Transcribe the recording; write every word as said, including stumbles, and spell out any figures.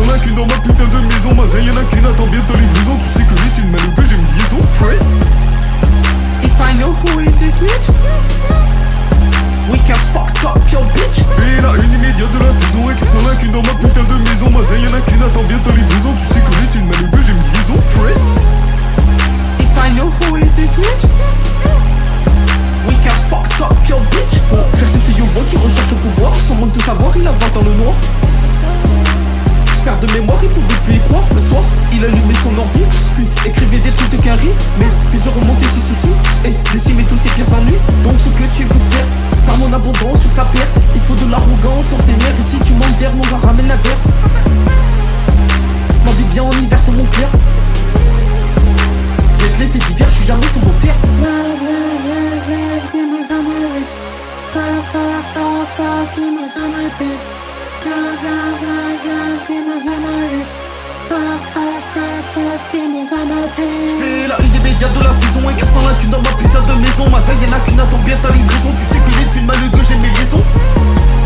sans la qu'une dans ma putain de maison. Ma zin y'en a qu'une attend bien ta livraison. Tu sais que j'ai une main que j'ai une liaison. Free. If I know who is this bitch, we can fuck up your bitch. C'est la une immédiate de la saison et qui s'en la qu'une dans ma putain de maison. Ma zin y'en a qu'une attend bien ta livraison. Tu sais que j'ai une main que j'ai une liaison. Free. If I know who is this bitch, we can fuck up your bitch. Faut chercher ces yovos qui recherchent le pouvoir. Sans manque de savoir, il avance dans le noir. Père de mémoire, il pouvait plus y croire. Le soir, il allumait son ordi, puis écrivait des trucs de quinri. Mais faisait remonter ses soucis et décimer tous ses pires ennuis. Donc ce que tu peux faire, par mon abondance sur sa paire, il te faut de l'arrogance sur tes nerfs. Et si tu manques d'air, mon gars, ramène la verte. M'habille bien en hiver sur mon clair. Avec les faits divers, je suis jamais sur mon terre. Love, love, love, love, demons on my wrist. Fuck, fuck, fuck, fuck, demons on my piss. Love, love, love, love, demons on my wrist. Fuck, fuck, fuck, fuck, demons on my piss. C'est la une des médias de la saison, écrit sans la qu'une dans ma putain de maison. Ma zaï y'en a qu'une attend bien ta livraison. Tu sais que j'ai une main de gauche et mes liaisons.